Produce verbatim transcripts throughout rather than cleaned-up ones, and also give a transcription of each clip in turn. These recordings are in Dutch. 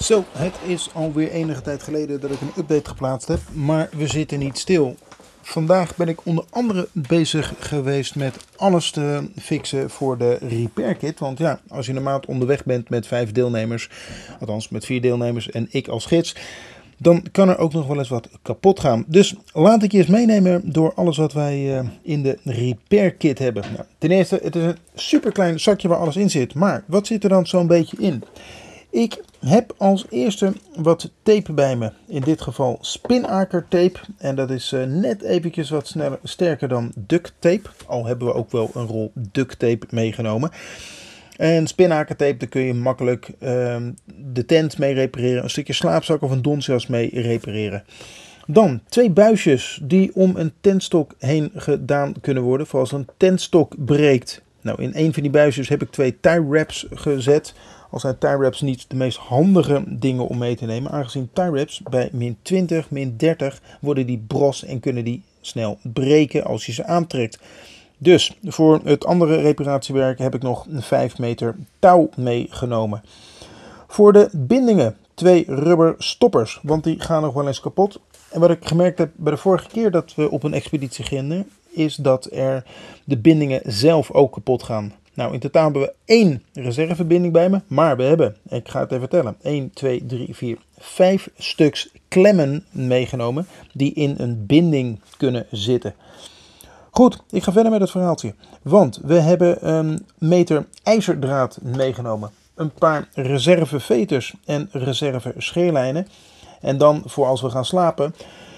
Zo, het is alweer enige tijd geleden dat ik een update geplaatst heb, maar we zitten niet stil. Vandaag ben ik onder andere bezig geweest met alles te fixen voor de repair kit. Want ja, als je een maand onderweg bent met vijf deelnemers, althans met vier deelnemers en ik als gids, dan kan er ook nog wel eens wat kapot gaan. Dus laat ik je eens meenemen door alles wat wij uh, in de repair kit hebben. Nou, ten eerste, het is een super klein zakje waar alles in zit. Maar wat zit er dan zo'n beetje in? Ik heb als eerste wat tape bij me. In dit geval spinaker tape. En dat is uh, net eventjes wat sneller, sterker dan duct tape. Al hebben we ook wel een rol duct tape meegenomen. En spinaker tape, daar kun je makkelijk uh, de tent mee repareren. Een stukje slaapzak of een donsjas mee repareren. Dan twee buisjes die om een tentstok heen gedaan kunnen worden. Voor als een tentstok breekt. Nou, in een van die buisjes heb ik twee tie wraps gezet. Al zijn tie wraps niet de meest handige dingen om mee te nemen. Aangezien tie wraps bij min twintig, min dertig worden die bros en kunnen die snel breken als je ze aantrekt. Dus voor het andere reparatiewerk heb ik nog vijf meter touw meegenomen. Voor de bindingen twee rubber stoppers, want die gaan nog wel eens kapot. En wat ik gemerkt heb bij de vorige keer dat we op een expeditie gingen, is dat er de bindingen zelf ook kapot gaan. Nou, in totaal hebben we één reservebinding bij me, maar we hebben, ik ga het even tellen, één, twee, drie, vier, vijf stuks klemmen meegenomen die in een binding kunnen zitten. Goed, ik ga verder met het verhaaltje, want we hebben een meter ijzerdraad meegenomen, een paar reserveveters en reserve scheerlijnen en dan voor als we gaan slapen,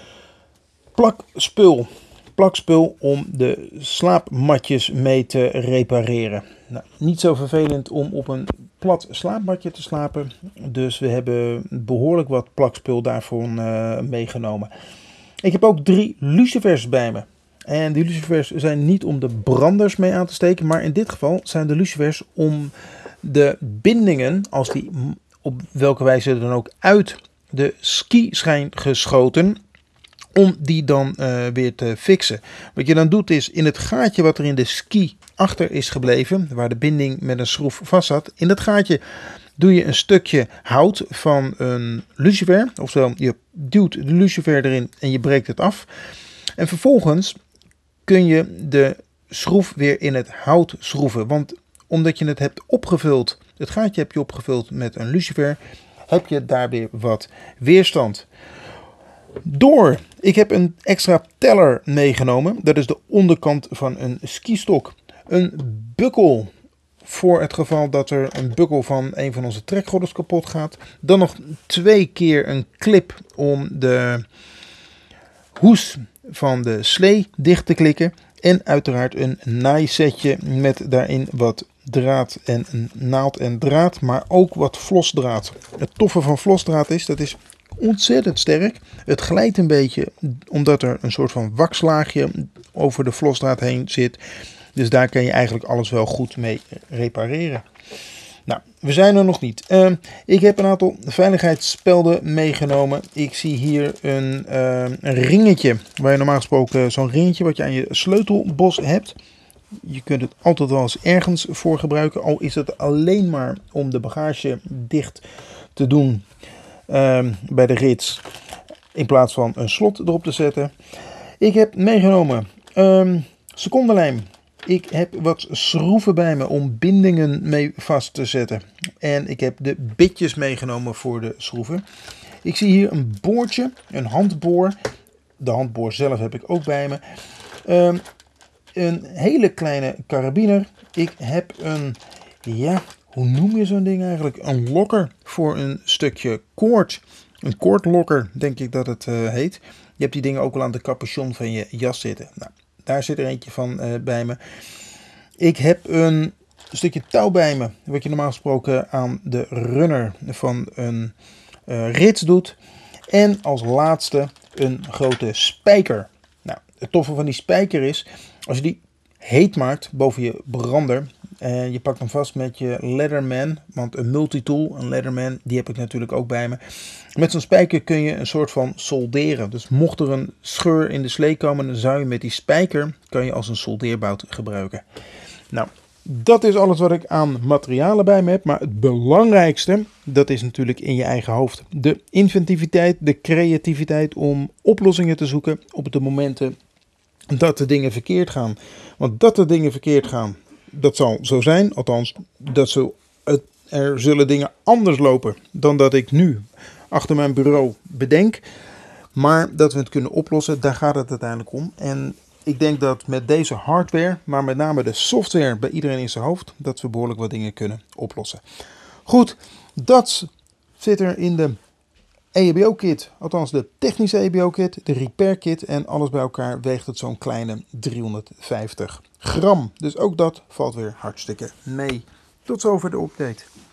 plakspul. Plakspul om de slaapmatjes mee te repareren. Nou, niet zo vervelend om op een plat slaapmatje te slapen. Dus we hebben behoorlijk wat plakspul daarvoor uh, meegenomen. Ik heb ook drie lucifers bij me. En die lucifers zijn niet om de branders mee aan te steken. Maar in dit geval zijn de lucifers om de bindingen, als die op welke wijze dan ook uit de ski zijn geschoten, om die dan uh, weer te fixen. Wat je dan doet is in het gaatje wat er in de ski achter is gebleven, waar de binding met een schroef vast zat, in dat gaatje doe je een stukje hout van een lucifer. Oftewel, je duwt de lucifer erin en je breekt het af. En vervolgens kun je de schroef weer in het hout schroeven. Want omdat je het hebt opgevuld, het gaatje heb je opgevuld met een lucifer, heb je daar weer wat weerstand. Door. Ik heb een extra teller meegenomen. Dat is de onderkant van een skistok. Een bukkel voor het geval dat er een bukkel van een van onze trekgordels kapot gaat. Dan nog twee keer een clip om de hoes van de slee dicht te klikken. En uiteraard een naaisetje met daarin wat draad en een naald en draad, maar ook wat vlosdraad. Het toffe van vlosdraad is, dat is ontzettend sterk. Het glijdt een beetje omdat er een soort van wakslaagje over de vlosdraad heen zit. Dus daar kan je eigenlijk alles wel goed mee repareren. Nou, we zijn er nog niet. Uh, ik heb een aantal veiligheidsspelden meegenomen. Ik zie hier een, uh, een ringetje. Waar je normaal gesproken zo'n ringetje wat je aan je sleutelbos hebt. Je kunt het altijd wel eens ergens voor gebruiken. Al is het alleen maar om de bagage dicht te doen. Uh, bij de rits in plaats van een slot erop te zetten. Ik heb meegenomen um, secondenlijm. Ik heb wat schroeven bij me om bindingen mee vast te zetten. En ik heb de bitjes meegenomen voor de schroeven. Ik zie hier een boortje, een handboor. De handboor zelf heb ik ook bij me. Um, een hele kleine karabiner. Ik heb een, ja, hoe noem je zo'n ding eigenlijk? Een lokker voor een stukje koord. Een koordlokker, denk ik dat het uh, heet. Je hebt die dingen ook al aan de capuchon van je jas zitten. Nou, daar zit er eentje van uh, bij me. Ik heb een stukje touw bij me. Wat je normaal gesproken aan de runner van een uh, rits doet. En als laatste een grote spijker. Nou, het toffe van die spijker is, als je die heet maakt boven je brander. En je pakt hem vast met je Leatherman. Want een multitool, een Leatherman, die heb ik natuurlijk ook bij me. Met zo'n spijker kun je een soort van solderen. Dus mocht er een scheur in de slee komen, dan zou je met die spijker kan je als een soldeerbout gebruiken. Nou, dat is alles wat ik aan materialen bij me heb. Maar het belangrijkste, dat is natuurlijk in je eigen hoofd. De inventiviteit, de creativiteit om oplossingen te zoeken op de momenten dat de dingen verkeerd gaan. Want dat de dingen verkeerd gaan, dat zal zo zijn. Althans, dat zo, het, er zullen dingen anders lopen dan dat ik nu achter mijn bureau bedenk. Maar dat we het kunnen oplossen, daar gaat het uiteindelijk om. En ik denk dat met deze hardware, maar met name de software bij iedereen in zijn hoofd, dat we behoorlijk wat dingen kunnen oplossen. Goed, dat zit er in de E H B O-kit, althans de technische E H B O-kit, de repair-kit en alles bij elkaar weegt het zo'n kleine driehonderdvijftig gram. Dus ook dat valt weer hartstikke mee. Tot zover de update.